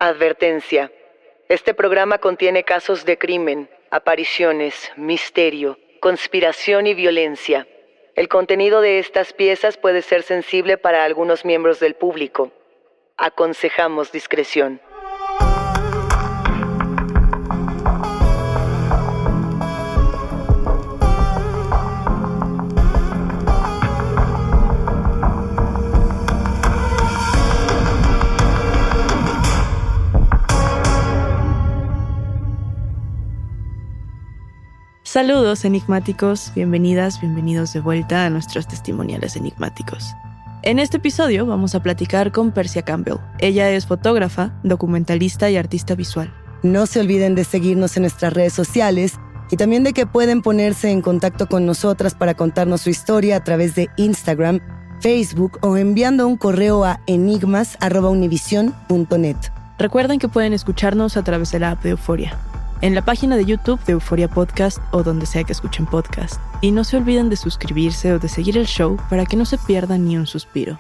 Advertencia. Este programa contiene casos de crimen, apariciones, misterio, conspiración y violencia. El contenido de estas piezas puede ser sensible para algunos miembros del público. Aconsejamos discreción. Saludos enigmáticos, bienvenidas, bienvenidos de vuelta a nuestros testimoniales enigmáticos. En este episodio vamos a platicar con Persia Campbell. Ella es fotógrafa, documentalista y artista visual. No se olviden de seguirnos en nuestras redes sociales y también de que pueden ponerse en contacto con nosotras para contarnos su historia a través de Instagram, Facebook o enviando un correo a enigmas@univision.net. Recuerden que pueden escucharnos a través de la app de Euforia, en la página de YouTube de Euforia Podcast o donde sea que escuchen podcast. Y no se olviden de suscribirse o de seguir el show para que no se pierdan ni un suspiro.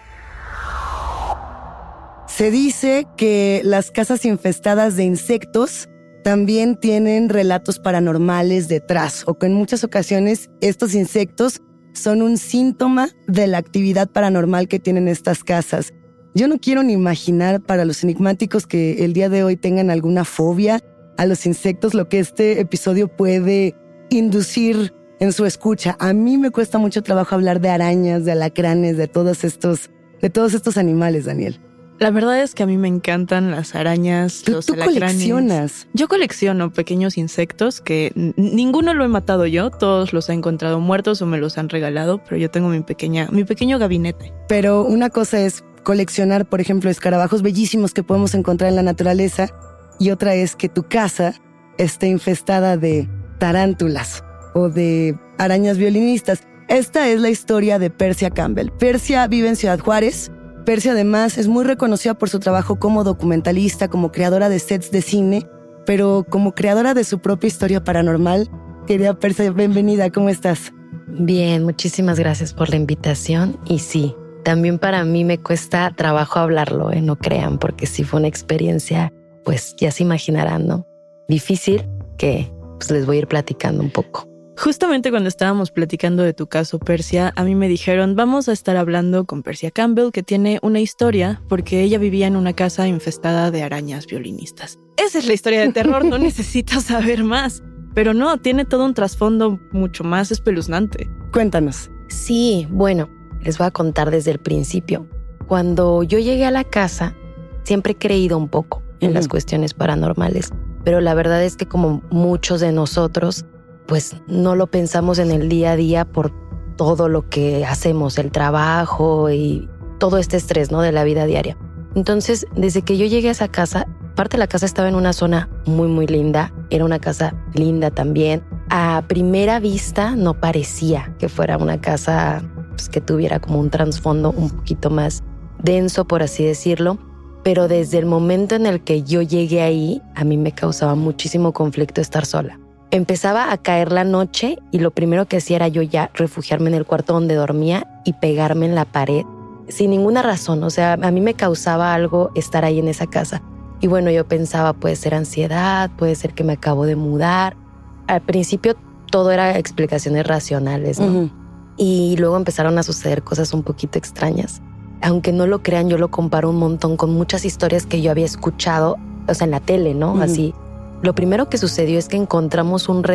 Se dice que las casas infestadas de insectos también tienen relatos paranormales detrás, o que en muchas ocasiones estos insectos son un síntoma de la actividad paranormal que tienen estas casas. Yo no quiero ni imaginar para los enigmáticos que el día de hoy tengan alguna fobia a los insectos, lo que este episodio puede inducir en su escucha. A mí me cuesta mucho trabajo hablar de arañas, de alacranes, de todos estos animales, Daniel. La verdad es que a mí me encantan las arañas, los alacranes. ¿Tú coleccionas? Yo colecciono pequeños insectos que ninguno lo he matado yo, todos los he encontrado muertos o me los han regalado, pero yo tengo mi pequeño gabinete. Pero una cosa es coleccionar, por ejemplo, escarabajos bellísimos que podemos encontrar en la naturaleza, y otra es que tu casa esté infestada de tarántulas o de arañas violinistas. Esta es la historia de Persia Campbell. Persia vive en Ciudad Juárez. Persia además es muy reconocida por su trabajo como documentalista, como creadora de sets de cine, pero como creadora de su propia historia paranormal. Querida Persia, bienvenida, ¿cómo estás? Bien, muchísimas gracias por la invitación. Y sí, también para mí me cuesta trabajo hablarlo, no crean, porque sí fue una experiencia, pues ya se imaginarán, ¿no? Difícil, que pues les voy a ir platicando un poco. Justamente cuando estábamos platicando de tu caso, Persia, a mí me dijeron, vamos a estar hablando con Persia Campbell, que tiene una historia porque ella vivía en una casa infestada de arañas violinistas. Esa es la historia de terror, no necesito saber más. Pero no, tiene todo un trasfondo mucho más espeluznante. Cuéntanos. Sí, bueno, les voy a contar desde el principio. Cuando yo llegué a la casa, siempre he creído un poco en las cuestiones paranormales, pero la verdad es que como muchos de nosotros, pues no lo pensamos en el día a día por todo lo que hacemos, el trabajo y todo este estrés, ¿no?, de la vida diaria. Entonces, desde que yo llegué a esa casa, aparte la casa estaba en una zona muy, muy linda, era una casa linda también. A primera vista no parecía que fuera una casa pues, que tuviera como un trasfondo un poquito más denso, por así decirlo. Pero desde el momento en el que yo llegué ahí, a mí me causaba muchísimo conflicto estar sola. Empezaba a caer la noche y lo primero que hacía era yo ya refugiarme en el cuarto donde dormía y pegarme en la pared sin ninguna razón. O sea, a mí me causaba algo estar ahí en esa casa. Y bueno, yo pensaba, puede ser ansiedad, puede ser que me acabo de mudar. Al principio todo era explicaciones racionales, ¿no? Y luego empezaron a suceder cosas un poquito extrañas. Aunque no lo crean, yo lo comparo un montón con muchas historias que yo había escuchado, o sea, en la tele, ¿no? Así. Lo primero que sucedió es que encontramos un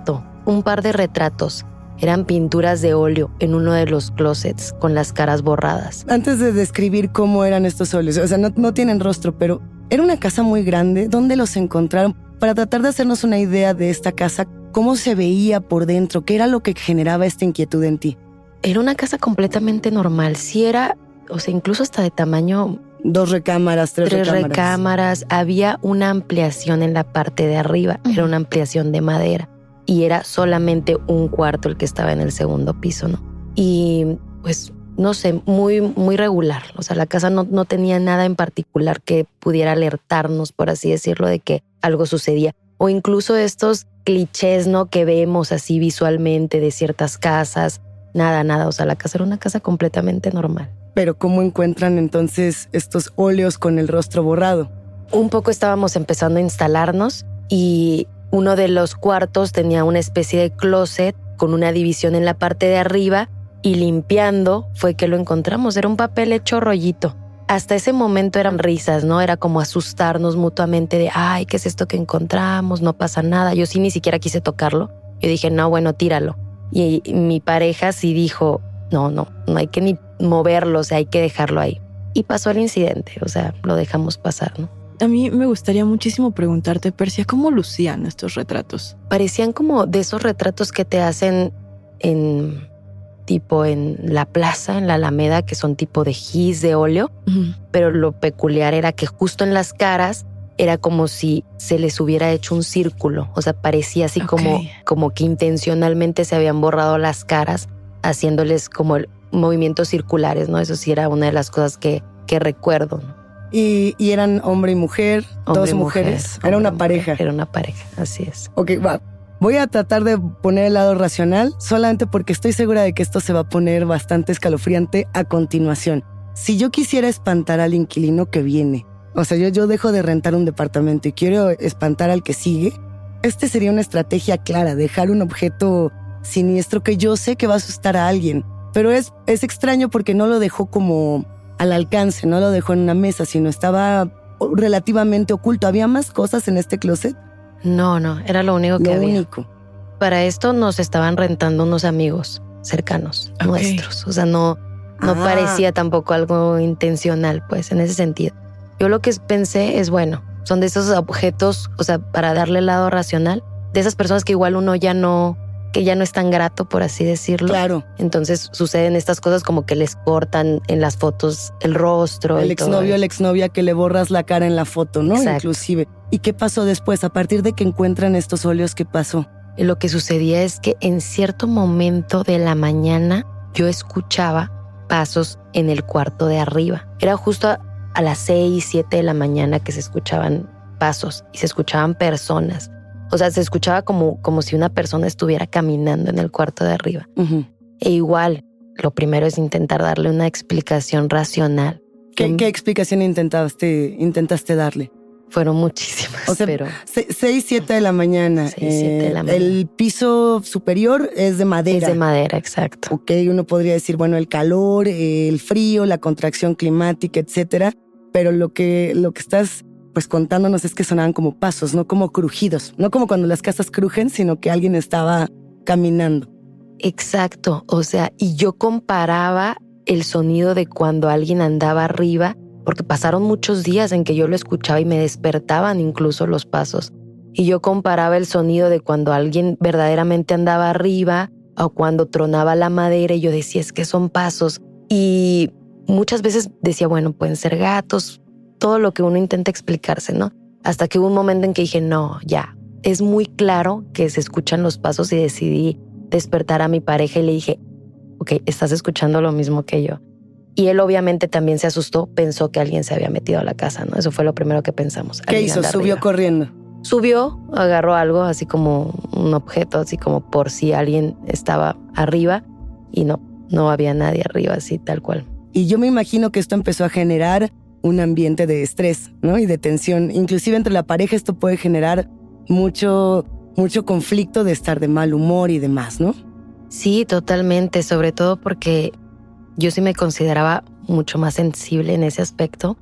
par de retratos. Eran pinturas de óleo en uno de los closets con las caras borradas. Antes de describir cómo eran estos óleos, o sea, no tienen rostro, pero era una casa muy grande. ¿Dónde los encontraron? Para tratar de hacernos una idea de esta casa, ¿cómo se veía por dentro? ¿Qué era lo que generaba esta inquietud en ti? Era una casa completamente normal. Sí era, o sea, incluso hasta de tamaño... 2 recámaras, 3 recámaras. Había una ampliación en la parte de arriba. Era una ampliación de madera. Y era solamente un cuarto el que estaba en el segundo piso, ¿no? Y pues, no sé, muy, muy regular. O sea, la casa no tenía nada en particular que pudiera alertarnos, por así decirlo, de que algo sucedía. O incluso estos clichés, ¿no?, que vemos así visualmente de ciertas casas. Nada. O sea, la casa era una casa completamente normal. Pero ¿cómo encuentran entonces estos óleos con el rostro borrado? un poco estábamos empezando a instalarnos y uno de los cuartos tenía una especie de closet con una división en la parte de arriba y limpiando fue que lo encontramos. Era un papel hecho rollito. Hasta ese momento eran risas, ¿no? Era como asustarnos mutuamente de, ay, ¿qué es esto que encontramos? No pasa nada. Yo sí ni siquiera quise tocarlo. Yo dije, no, bueno, tíralo. Y mi pareja sí dijo, no hay que ni moverlo, o sea, hay que dejarlo ahí. Y pasó el incidente, o sea, lo dejamos pasar, ¿no? A mí me gustaría muchísimo preguntarte, Persia, ¿cómo lucían estos retratos? Parecían como de esos retratos que te hacen en la plaza, en la Alameda, que son tipo de gis de óleo. Uh-huh. Pero lo peculiar era que justo en las caras era como si se les hubiera hecho un círculo. O sea, parecía así como que intencionalmente se habían borrado las caras, haciéndoles como movimientos circulares, ¿no? Eso sí era una de las cosas que recuerdo, ¿no? ¿Y eran hombre y mujer? ¿Dos mujeres? Era una pareja. Era una pareja, así es. Ok, va. Voy a tratar de poner el lado racional, solamente porque estoy segura de que esto se va a poner bastante escalofriante a continuación. Si yo quisiera espantar al inquilino que viene, o sea, yo dejo de rentar un departamento y quiero espantar al que sigue, este sería una estrategia clara, dejar un objeto siniestro que yo sé que va a asustar a alguien. Pero es extraño porque no lo dejó como al alcance, no lo dejó en una mesa, sino estaba relativamente oculto. ¿Había más cosas en este closet? No, era lo único que había. Lo único. Para esto nos estaban rentando unos amigos cercanos nuestros. O sea, no parecía tampoco algo intencional, pues, en ese sentido. Yo lo que pensé es, bueno, son de esos objetos, o sea, para darle el lado racional, de esas personas que igual uno ya no es tan grato, por así decirlo. Claro. Entonces suceden estas cosas como que les cortan en las fotos el rostro. El exnovio o la exnovia que le borras la cara en la foto, ¿no? Exacto. Inclusive. ¿Y qué pasó después? A partir de que encuentran estos óleos, ¿qué pasó? Y lo que sucedía es que en cierto momento de la mañana yo escuchaba pasos en el cuarto de arriba. Era justo a las 6, 7 de la mañana que se escuchaban pasos y se escuchaban personas. O sea, se escuchaba como si una persona estuviera caminando en el cuarto de arriba. Uh-huh. E igual, lo primero es intentar darle una explicación racional. ¿Qué explicación intentaste darle? Fueron muchísimas, o sea, pero... 6, 7 de la mañana. 6, 7 de la mañana. El piso superior es de madera. Es de madera, exacto. Ok, uno podría decir, bueno, el calor, el frío, la contracción climática, etcétera. Pero lo que estás pues contándonos es que sonaban como pasos, no como crujidos. No como cuando las casas crujen, sino que alguien estaba caminando. Exacto, o sea, y yo comparaba el sonido de cuando alguien andaba arriba, porque pasaron muchos días en que yo lo escuchaba y me despertaban incluso los pasos. Y yo comparaba el sonido de cuando alguien verdaderamente andaba arriba o cuando tronaba la madera y yo decía, es que son pasos. Y muchas veces decía, bueno, pueden ser gatos, todo lo que uno intenta explicarse, ¿no? Hasta que hubo un momento en que dije, no, ya, es muy claro que se escuchan los pasos y decidí despertar a mi pareja y le dije, ok, estás escuchando lo mismo que yo. Y él obviamente también se asustó, pensó que alguien se había metido a la casa, ¿no? Eso fue lo primero que pensamos. ¿Qué hizo? ¿Subió corriendo? Subió, agarró algo, así como un objeto, así como por si alguien estaba arriba y no había nadie arriba, así tal cual. Y yo me imagino que esto empezó a generar un ambiente de estrés, ¿no? Y de tensión. Inclusive entre la pareja esto puede generar mucho conflicto de estar de mal humor y demás, ¿no? Sí, totalmente, sobre todo porque yo sí me consideraba mucho más sensible en ese aspecto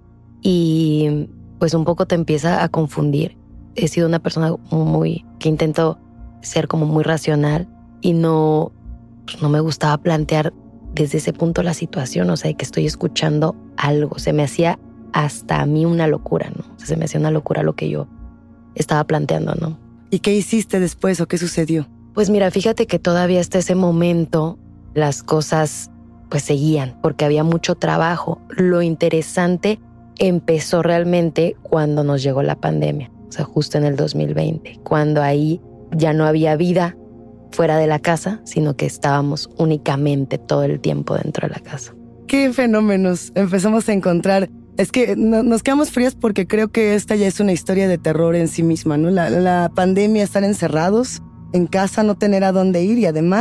y pues un poco te empieza a confundir. He sido una persona que intento ser como muy racional y no me gustaba plantear desde ese punto la situación, o sea, que estoy escuchando algo. Se me hacía hasta a mí una locura, ¿no? O sea, se me hacía una locura lo que yo estaba planteando, ¿no? ¿Y qué hiciste después o qué sucedió? Pues mira, fíjate que todavía hasta ese momento las cosas pues seguían porque había mucho trabajo. Lo interesante empezó realmente cuando nos llegó la pandemia, o sea, justo en el 2020, cuando ahí ya no había vida fuera de la casa, sino que estábamos únicamente todo el tiempo dentro de la casa. ¿Qué fenómenos empezamos a encontrar? Es que nos quedamos frías porque creo que esta ya es una historia de terror en sí misma, ¿no? La pandemia, estar encerrados en casa, no tener a dónde ir y además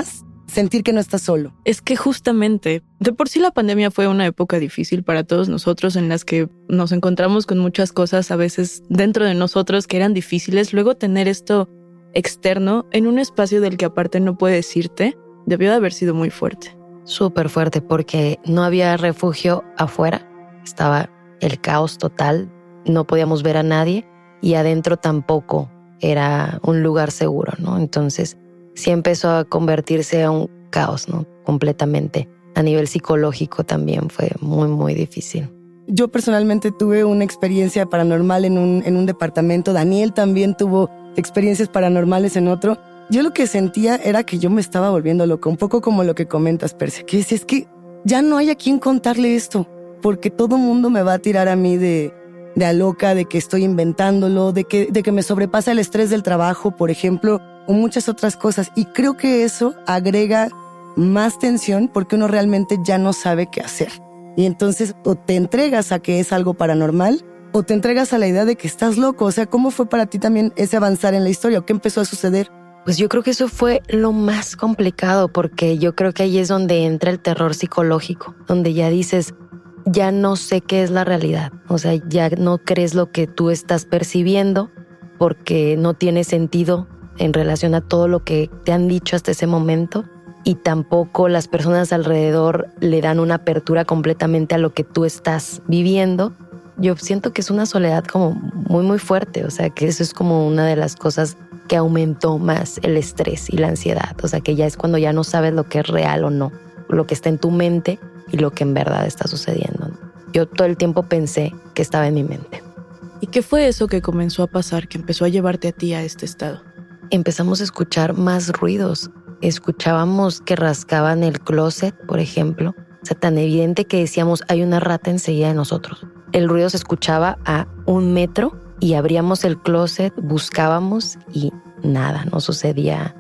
sentir que no estás solo. Es que justamente, de por sí la pandemia fue una época difícil para todos nosotros en las que nos encontramos con muchas cosas a veces dentro de nosotros que eran difíciles. Luego tener esto externo en un espacio del que aparte no puedes irte, debió de haber sido muy fuerte. Súper fuerte porque no había refugio afuera, estaba el caos total, no podíamos ver a nadie y adentro tampoco era un lugar seguro, ¿no? Entonces sí empezó a convertirse a un caos, ¿no? Completamente. A nivel psicológico también fue muy, muy difícil. Yo personalmente tuve una experiencia paranormal en un departamento. Daniel también tuvo experiencias paranormales en otro. Yo lo que sentía era que yo me estaba volviendo loca, un poco como lo que comentas, Persia, que es que ya no hay a quien contarle esto, porque todo mundo me va a tirar a mí de a loca, de que estoy inventándolo, de que me sobrepasa el estrés del trabajo, por ejemplo, o muchas otras cosas. Y creo que eso agrega más tensión porque uno realmente ya no sabe qué hacer. Y entonces o te entregas a que es algo paranormal o te entregas a la idea de que estás loco. O sea, ¿cómo fue para ti también ese avanzar en la historia? ¿O qué empezó a suceder? Pues yo creo que eso fue lo más complicado porque yo creo que ahí es donde entra el terror psicológico, donde ya dices, ya no sé qué es la realidad. O sea, ya no crees lo que tú estás percibiendo porque no tiene sentido en relación a todo lo que te han dicho hasta ese momento y tampoco las personas alrededor le dan una apertura completamente a lo que tú estás viviendo. Yo siento que es una soledad como muy, muy fuerte. O sea, que eso es como una de las cosas que aumentó más el estrés y la ansiedad. O sea, que ya es cuando ya no sabes lo que es real o no, lo que está en tu mente y lo que en verdad está sucediendo, ¿no? Yo todo el tiempo pensé que estaba en mi mente. ¿Y qué fue eso que comenzó a pasar, que empezó a llevarte a ti a este estado? Empezamos a escuchar más ruidos. Escuchábamos que rascaban el closet, por ejemplo. O sea, tan evidente que decíamos, hay una rata enseguida de nosotros. El ruido se escuchaba a 1 metro y abríamos el closet, buscábamos y nada, no sucedía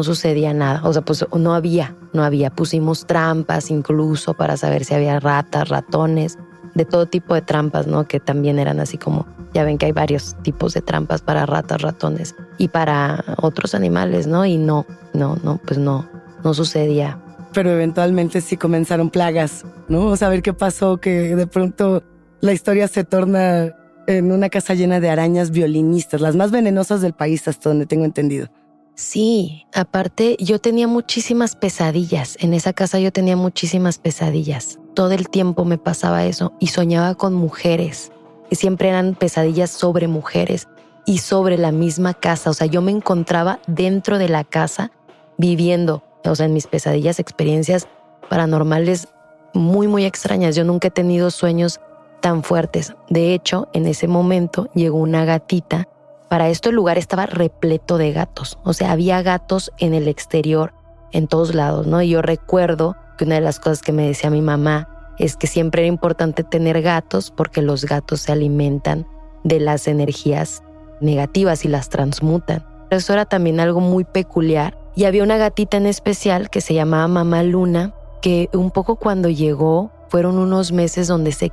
nada. O sea, pues no había. Pusimos trampas incluso para saber si había ratas, ratones, de todo tipo de trampas, ¿no? Que también eran así como, ya ven que hay varios tipos de trampas para ratas, ratones y para otros animales, ¿no? Y no sucedía. Pero eventualmente sí comenzaron plagas, ¿no? O saber qué pasó, que de pronto la historia se torna en una casa llena de arañas violinistas, las más venenosas del país hasta donde tengo entendido. Sí, aparte yo tenía muchísimas pesadillas. En esa casa yo tenía muchísimas pesadillas. Todo el tiempo me pasaba eso y soñaba con mujeres. Siempre eran pesadillas sobre mujeres y sobre la misma casa. O sea, yo me encontraba dentro de la casa viviendo, o sea, en mis pesadillas, experiencias paranormales muy, muy extrañas. Yo nunca he tenido sueños tan fuertes. De hecho, en ese momento llegó una gatita. Para esto el lugar estaba repleto de gatos. O sea, había gatos en el exterior, en todos lados, ¿no? Y yo recuerdo que una de las cosas que me decía mi mamá es que siempre era importante tener gatos porque los gatos se alimentan de las energías negativas y las transmutan. Eso era también algo muy peculiar. Y había una gatita en especial que se llamaba Mamá Luna, que un poco cuando llegó fueron unos meses donde se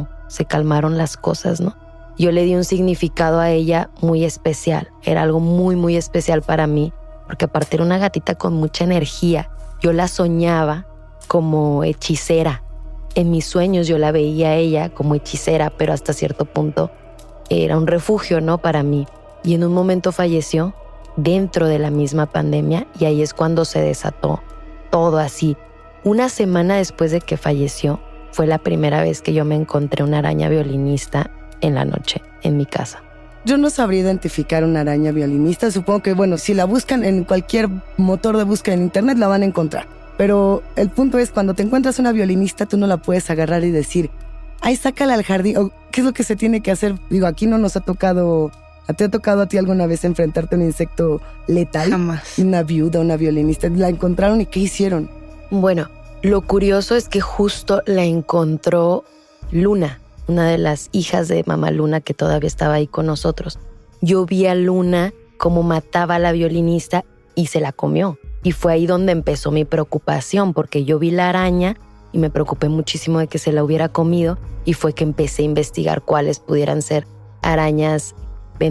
calmaron las cosas, ¿no? Yo le di un significado a ella muy especial. Era algo muy, muy especial para mí, porque aparte era una gatita con mucha energía. Yo la soñaba como hechicera. En mis sueños yo la veía a ella como hechicera, pero hasta cierto punto era un refugio, ¿no? Para mí. Y en un momento falleció dentro de la misma pandemia y ahí es cuando se desató todo así. Una semana después de que falleció, fue la primera vez que yo me encontré una araña violinista en la noche, en mi casa. Yo no sabría identificar una araña violinista. Supongo que, bueno, si la buscan en cualquier motor de búsqueda en internet, la van a encontrar. Pero el punto es, cuando te encuentras una violinista, tú no la puedes agarrar y decir, ay, sácala al jardín. O, ¿qué es lo que se tiene que hacer? Digo, aquí no nos ha tocado... ¿Te ha tocado a ti alguna vez enfrentarte a un insecto letal? Jamás. Una viuda, una violinista. ¿La encontraron y qué hicieron? Bueno, lo curioso es que justo la encontró Luna, una de las hijas de Mamá Luna que todavía estaba ahí con nosotros. Yo vi a Luna cómo mataba a la violinista y se la comió. Y fue ahí donde empezó mi preocupación, porque yo vi la araña y me preocupé muchísimo de que se la hubiera comido y fue que empecé a investigar cuáles pudieran ser arañas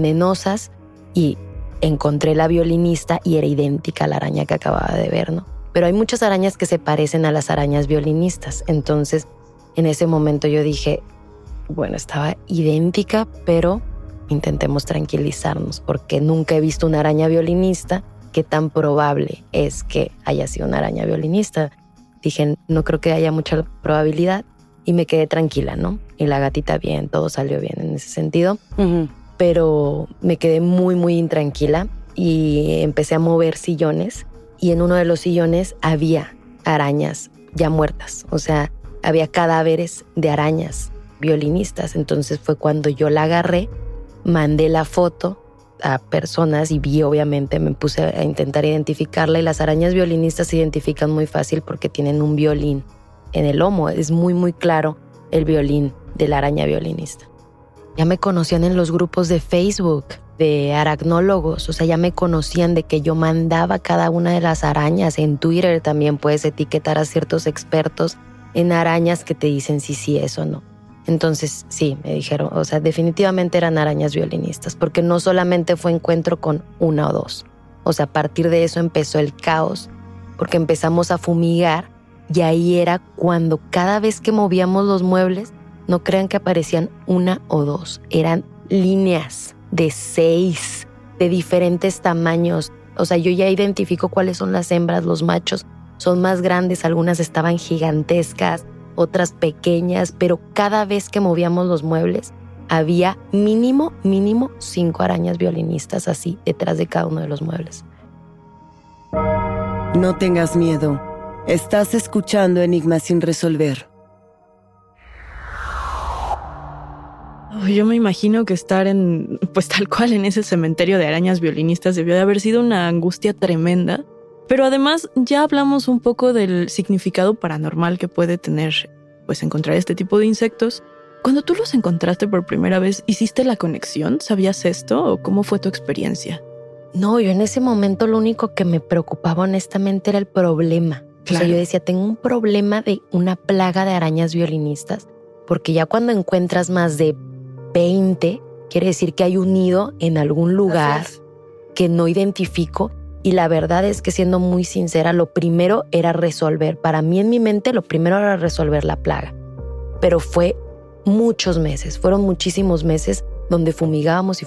venenosas y encontré la violinista y era idéntica a la araña que acababa de ver, ¿no? Pero hay muchas arañas que se parecen a las arañas violinistas. Entonces, en ese momento yo dije, bueno, estaba idéntica, pero intentemos tranquilizarnos porque nunca he visto una araña violinista. ¿Qué tan probable es que haya sido una araña violinista? Dije, no creo que haya mucha probabilidad y me quedé tranquila, ¿no? Y la gatita bien, todo salió bien en ese sentido. Uh-huh. Pero me quedé muy, muy intranquila y empecé a mover sillones y en uno de los sillones había arañas ya muertas. O sea, había cadáveres de arañas violinistas. Entonces fue cuando yo la agarré, mandé la foto a personas y vi, obviamente, me puse a intentar identificarla y las arañas violinistas se identifican muy fácil porque tienen un violín en el lomo. Es muy, muy claro el violín de la araña violinista. Ya me conocían en los grupos de Facebook de aracnólogos, o sea, ya me conocían de que yo mandaba cada una de las arañas. En Twitter también puedes etiquetar a ciertos expertos en arañas que te dicen sí, eso no. Entonces, sí, me dijeron, o sea, definitivamente eran arañas violinistas, porque no solamente fue encuentro con una o dos. O sea, a partir de eso empezó el caos, porque empezamos a fumigar y ahí era cuando cada vez que movíamos los muebles, no crean que aparecían una o dos, eran líneas de 6, de diferentes tamaños. O sea, yo ya identifico cuáles son las hembras, los machos son más grandes, algunas estaban gigantescas, otras pequeñas, pero cada vez que movíamos los muebles había mínimo 5 arañas violinistas así detrás de cada uno de los muebles. No tengas miedo. Estás escuchando Enigmas sin resolver. Yo me imagino que estar pues tal cual en ese cementerio de arañas violinistas debió de haber sido una angustia tremenda. Pero además ya hablamos un poco del significado paranormal que puede tener pues encontrar este tipo de insectos. Cuando tú los encontraste por primera vez, ¿hiciste la conexión? ¿Sabías esto o cómo fue tu experiencia? No, yo en ese momento lo único que me preocupaba honestamente era el problema. Claro. O sea, yo decía, tengo un problema de una plaga de arañas violinistas, porque ya cuando encuentras más de 20, quiere decir que hay un nido en algún lugar que no identifico. Y la verdad es que, siendo muy sincera, lo primero era resolver. Para mí, en mi mente, lo primero era resolver la plaga. Pero fue muchos meses, fueron muchísimos meses donde fumigábamos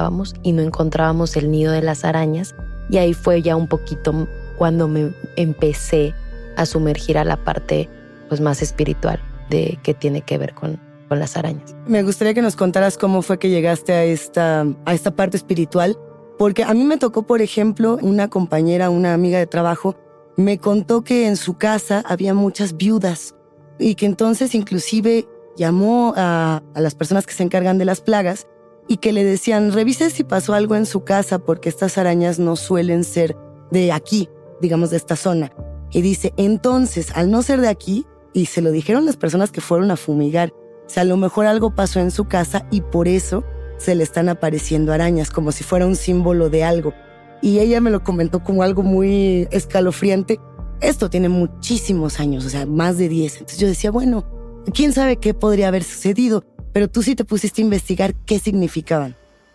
y no encontrábamos el nido de las arañas. Y ahí fue ya un poquito cuando me empecé a sumergir a la parte pues más espiritual de que tiene que ver con las arañas. Me gustaría que nos contaras cómo fue que llegaste a esta parte espiritual. Porque a mí me tocó, por ejemplo, una compañera, una amiga de trabajo, me contó que en su casa había muchas viudas y que entonces inclusive llamó a las personas que se encargan de las plagas y que le decían, revise si pasó algo en su casa porque estas arañas no suelen ser de aquí, digamos de esta zona. Y dice, entonces, al no ser de aquí, y se lo dijeron las personas que fueron a fumigar, o sea, a lo mejor algo pasó en su casa y por eso se le están apareciendo arañas, como si fuera un símbolo de algo. Y ella me lo comentó como algo muy escalofriante. Esto tiene muchísimos años, o sea, más de 10. Entonces yo decía, bueno, quién sabe qué podría haber sucedido, pero tú sí te pusiste a investigar qué significaban.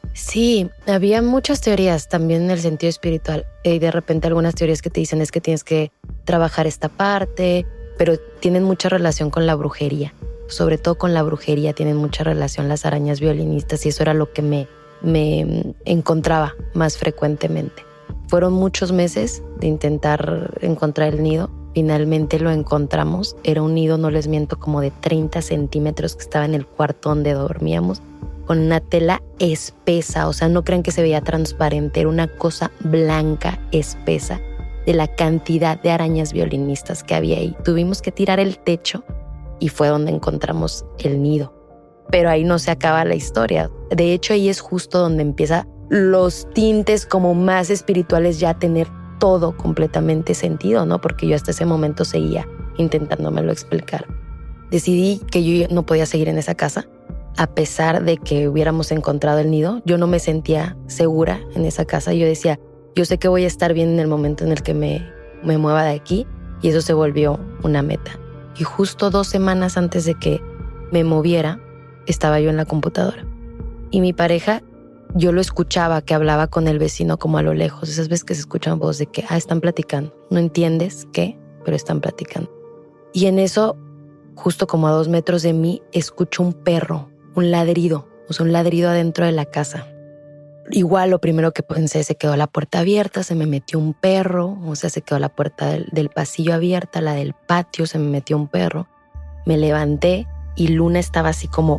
Sí, había muchas teorías también en el sentido espiritual. Y de repente algunas teorías que te dicen es que tienes que trabajar esta parte, pero tienen mucha relación con la brujería. Sobre todo con la brujería tienen mucha relación las arañas violinistas y eso era lo que me encontraba más frecuentemente. Fueron muchos meses de intentar encontrar el nido. Finalmente lo encontramos. Era un nido, no les miento, como de 30 centímetros que estaba en el cuarto donde dormíamos, con una tela espesa. O sea, no crean que se veía transparente. Era una cosa blanca, espesa, de la cantidad de arañas violinistas que había ahí. Tuvimos que tirar el techo y fue donde encontramos el nido. Pero ahí no se acaba la historia. De hecho, ahí es justo donde empieza los tintes como más espirituales, ya tener todo completamente sentido, ¿no? Porque yo hasta ese momento seguía intentándomelo explicar. Decidí que yo no podía seguir en esa casa. A pesar de que hubiéramos encontrado el nido, yo no me sentía segura en esa casa. Yo decía, yo sé que voy a estar bien en el momento en el que me mueva de aquí, y eso se volvió una meta. Y justo 2 semanas antes de que me moviera, estaba yo en la computadora. Y mi pareja yo lo escuchaba que hablaba con el vecino como a lo lejos. Esas veces que se escuchan voz de que están platicando. No entiendes qué, pero están platicando. Y en eso, justo como a 2 metros de mí, escucho un perro, un ladrido. O sea, un ladrido adentro de la casa. Igual lo primero que pensé, se quedó la puerta abierta, se me metió un perro. O sea, se quedó la puerta del pasillo abierta, la del patio, se me metió un perro. Me levanté y Luna estaba así como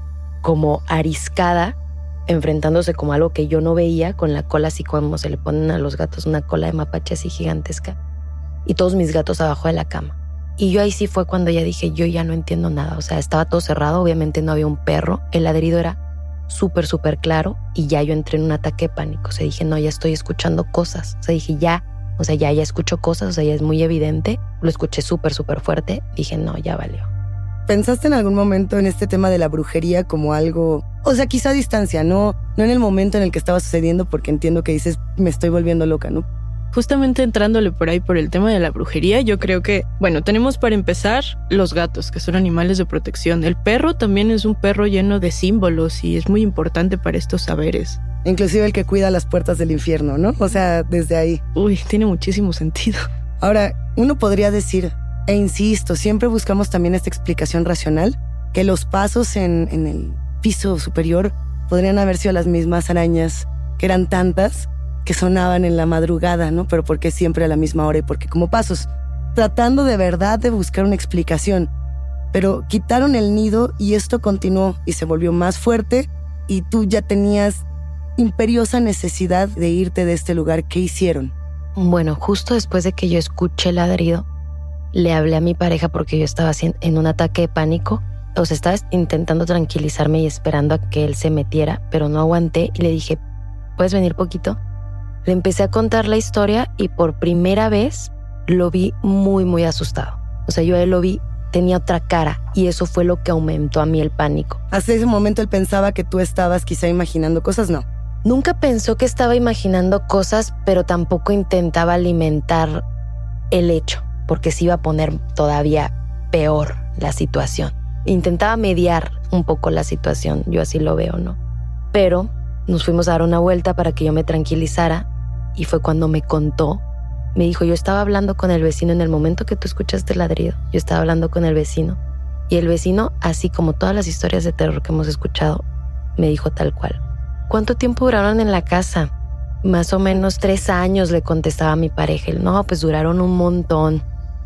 ariscada, enfrentándose como algo que yo no veía, con la cola así como se le ponen a los gatos, una cola de mapache así gigantesca, y todos mis gatos abajo de la cama. Y yo ahí sí fue cuando ya dije, yo ya no entiendo nada. O sea, estaba todo cerrado, obviamente no había un perro, el ladrido era súper claro, y ya yo entré en un ataque de pánico. O sea, dije, no, ya estoy escuchando cosas. O sea, dije, ya escucho cosas, o sea, ya es muy evidente. Lo escuché súper fuerte. Dije, no, ya valió. ¿Pensaste en algún momento en este tema de la brujería como algo, o sea, quizá a distancia, no en el momento en el que estaba sucediendo, porque entiendo que dices, me estoy volviendo loca, ¿no? Justamente entrándole por ahí por el tema de la brujería, yo creo que, bueno, tenemos para empezar los gatos, que son animales de protección. El perro también es un perro lleno de símbolos y es muy importante para estos saberes. Inclusive el que cuida las puertas del infierno, ¿no? O sea, desde ahí. Uy, tiene muchísimo sentido. Ahora, uno podría decir, e insisto, siempre buscamos también esta explicación racional, que los pasos en el piso superior podrían haber sido las mismas arañas, que eran tantas, que sonaban en la madrugada, ¿no? Pero ¿por qué siempre a la misma hora y por qué como pasos? Tratando de verdad de buscar una explicación. Pero quitaron el nido y esto continuó y se volvió más fuerte y tú ya tenías imperiosa necesidad de irte de este lugar. ¿Qué hicieron? Bueno, justo después de que yo escuché el ladrido, le hablé a mi pareja porque yo estaba en un ataque de pánico. O sea, estaba intentando tranquilizarme y esperando a que él se metiera, pero no aguanté y le dije, ¿puedes venir poquito? Le empecé a contar la historia y por primera vez lo vi muy asustado. O sea, yo a él lo vi, tenía otra cara y eso fue lo que aumentó a mí el pánico. Hasta ese momento él pensaba que tú estabas quizá imaginando cosas, ¿no? Nunca pensó que estaba imaginando cosas, pero tampoco intentaba alimentar el hecho, porque se iba a poner todavía peor la situación. Intentaba mediar un poco la situación, yo así lo veo, ¿no? Pero nos fuimos a dar una vuelta para que yo me tranquilizara y fue cuando me contó. Me dijo, yo estaba hablando con el vecino en el momento que tú escuchaste el ladrido. Yo estaba hablando con el vecino y el vecino, así como todas las historias de terror que hemos escuchado, me dijo tal cual. ¿Cuánto tiempo duraron en la casa? Más o menos 3 años, le contestaba a mi pareja. No, pues duraron un montón.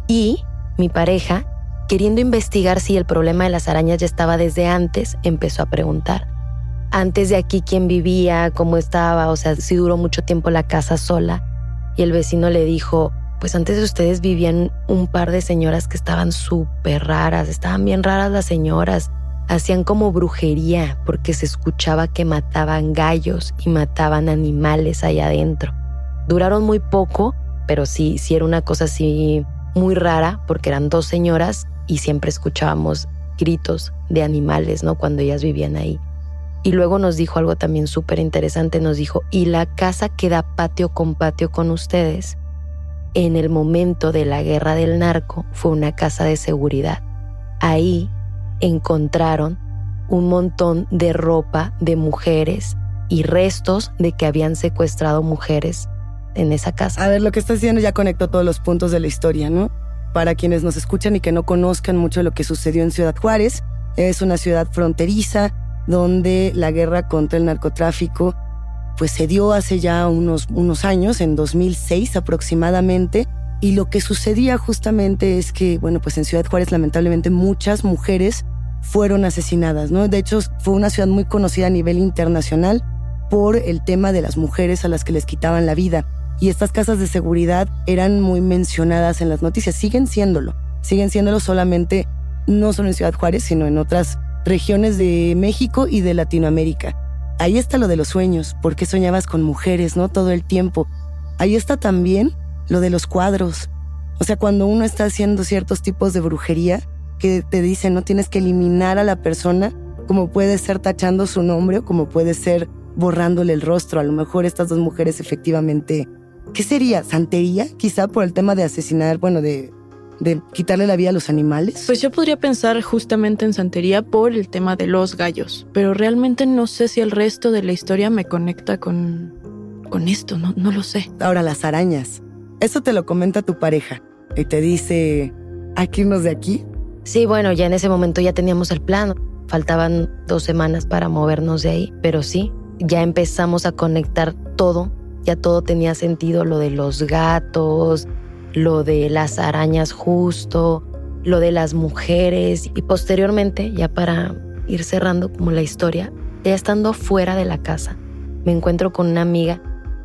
Y mi pareja, queriendo investigar si el problema de las arañas ya estaba desde antes, empezó a preguntar. Antes de aquí, ¿quién vivía? ¿Cómo estaba? O sea, si duró mucho tiempo la casa sola. Y el vecino le dijo, pues antes de ustedes vivían un par de señoras que estaban súper raras. Estaban bien raras las señoras. Hacían como brujería porque se escuchaba que mataban gallos y mataban animales allá adentro. Duraron muy poco, pero sí era una cosa así muy rara porque eran 2 señoras y siempre escuchábamos gritos de animales, ¿no? Cuando ellas vivían ahí. Y luego nos dijo algo también súper interesante. Nos dijo, y la casa queda patio con ustedes. En el momento de la guerra del narco fue una casa de seguridad. Ahí encontraron un montón de ropa de mujeres y restos de que habían secuestrado mujeres en esa casa. A ver, lo que estás diciendo ya conectó todos los puntos de la historia, ¿no? Para quienes nos escuchan y que no conozcan mucho de lo que sucedió en Ciudad Juárez, es una ciudad fronteriza donde la guerra contra el narcotráfico pues se dio hace ya unos años, en 2006 aproximadamente, y lo que sucedía justamente es que, bueno, pues en Ciudad Juárez lamentablemente muchas mujeres fueron asesinadas, ¿no? De hecho, fue una ciudad muy conocida a nivel internacional por el tema de las mujeres a las que les quitaban la vida. Y estas casas de seguridad eran muy mencionadas en las noticias, siguen siéndolo solamente, no solo en Ciudad Juárez, sino en otras regiones de México y de Latinoamérica. Ahí está lo de los sueños, ¿por qué soñabas con mujeres, no? Todo el tiempo. Ahí está también lo de los cuadros. O sea, cuando uno está haciendo ciertos tipos de brujería, que te dicen, no tienes que eliminar a la persona, como puede ser tachando su nombre o como puede ser borrándole el rostro. A lo mejor estas 2 mujeres efectivamente, ¿qué sería? ¿Santería? Quizá por el tema de asesinar, bueno, de de quitarle la vida a los animales? Pues yo podría pensar justamente en santería por el tema de los gallos, pero realmente no sé si el resto de la historia me conecta con esto, no lo sé. Ahora, las arañas. Eso te lo comenta tu pareja y te dice, ¿hay que irnos de aquí? Sí, bueno, ya en ese momento ya teníamos el plan. Faltaban 2 semanas para movernos de ahí, pero sí, ya empezamos a conectar todo. Ya todo tenía sentido, lo de los gatos, lo de las arañas justo, lo de las mujeres. Y posteriormente, ya para ir cerrando como la historia, ya estando fuera de la casa, me encuentro con una amiga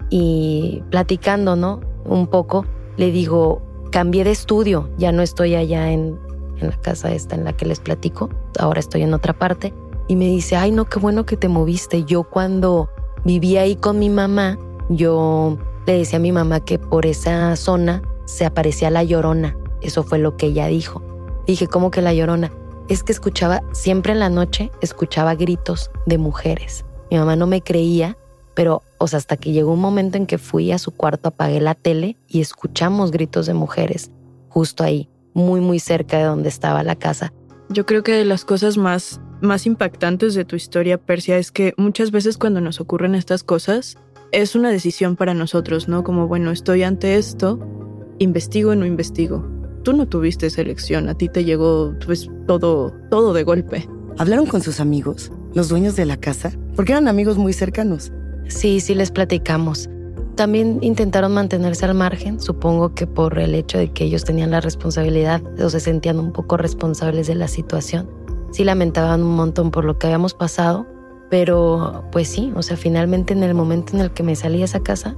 y platicando, ¿no? Un poco, le digo, cambié de estudio, ya no estoy allá en la casa esta en la que les platico, ahora estoy en otra parte. Y me dice, ay no, qué bueno que te moviste. Yo cuando vivía ahí con mi mamá, yo le decía a mi mamá que por esa zona se aparecía la Llorona. Eso fue lo que ella dijo. Dije, ¿cómo que la Llorona? Es que escuchaba, siempre en la noche, escuchaba gritos de mujeres. Mi mamá no me creía, pero hasta que llegó un momento en que fui a su cuarto, apagué la tele y escuchamos gritos de mujeres justo ahí, muy, muy cerca de donde estaba la casa. Yo creo que de las cosas más impactantes de tu historia, Persia, es que muchas veces cuando nos ocurren estas cosas, es una decisión para nosotros, ¿no? Como, bueno, estoy ante esto, ¿investigo o no investigo? Tú no tuviste esa elección, a ti te llegó pues todo de golpe. ¿Hablaron con sus amigos, los dueños de la casa? Porque eran amigos muy cercanos. Sí, les platicamos. También intentaron mantenerse al margen, supongo que por el hecho de que ellos tenían la responsabilidad o se sentían un poco responsables de la situación. Sí lamentaban un montón por lo que habíamos pasado, pero pues sí, finalmente en el momento en el que me salí de esa casa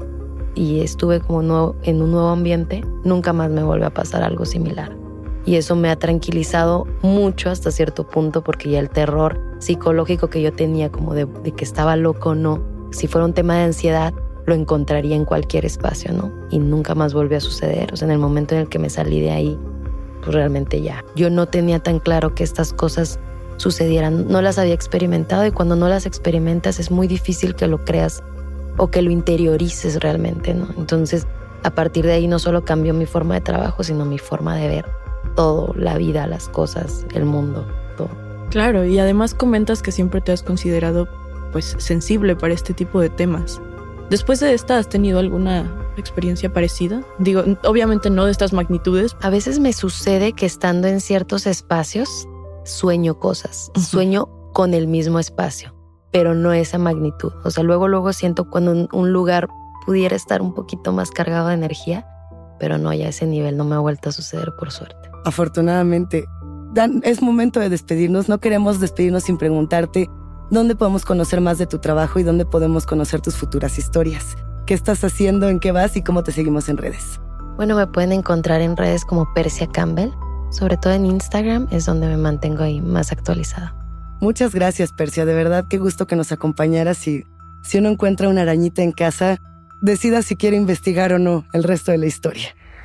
y estuve como en un nuevo ambiente, nunca más me volvió a pasar algo similar. Y eso me ha tranquilizado mucho hasta cierto punto, porque ya el terror psicológico que yo tenía como de que estaba loco o no, si fuera un tema de ansiedad, lo encontraría en cualquier espacio, ¿no? Y nunca más volvió a suceder. En el momento en el que me salí de ahí, pues realmente ya. Yo no tenía tan claro que estas cosas sucedieran, no las había experimentado, y cuando no las experimentas es muy difícil que lo creas o que lo interiorices realmente, ¿no? Entonces, a partir de ahí no solo cambió mi forma de trabajo, sino mi forma de ver todo, la vida, las cosas, el mundo, todo. Claro, y además comentas que siempre te has considerado pues sensible para este tipo de temas. Después de esta, ¿has tenido alguna experiencia parecida? Digo, obviamente no de estas magnitudes. A veces me sucede que estando en ciertos espacios sueño cosas, sueño con el mismo espacio, pero no esa magnitud. Luego siento cuando un lugar pudiera estar un poquito más cargado de energía, pero no, ya a ese nivel no me ha vuelto a suceder, por suerte. Afortunadamente. Dan, es momento de despedirnos. No queremos despedirnos sin preguntarte dónde podemos conocer más de tu trabajo y dónde podemos conocer tus futuras historias. ¿Qué estás haciendo, en qué vas y cómo te seguimos en redes? Bueno, me pueden encontrar en redes como Persia Campbell. Sobre todo en Instagram es donde me mantengo ahí más actualizada. Muchas gracias, Persia. De verdad, qué gusto que nos acompañaras. Y si uno encuentra una arañita en casa, decida si quiere investigar o no el resto de la historia.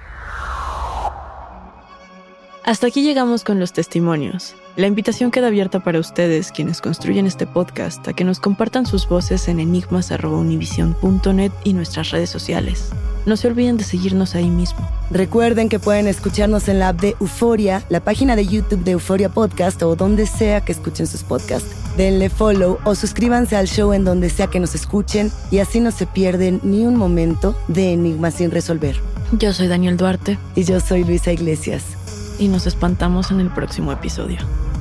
Hasta aquí llegamos con los testimonios. La invitación queda abierta para ustedes, quienes construyen este podcast, a que nos compartan sus voces en enigmas@univision.net y nuestras redes sociales. No se olviden de seguirnos ahí mismo. Recuerden que pueden escucharnos en la app de Euforia, la página de YouTube de Euforia Podcast o donde sea que escuchen sus podcasts. Denle follow o suscríbanse al show en donde sea que nos escuchen y así no se pierden ni un momento de Enigmas sin resolver. Yo soy Daniel Duarte. Y yo soy Luisa Iglesias. Y nos espantamos en el próximo episodio.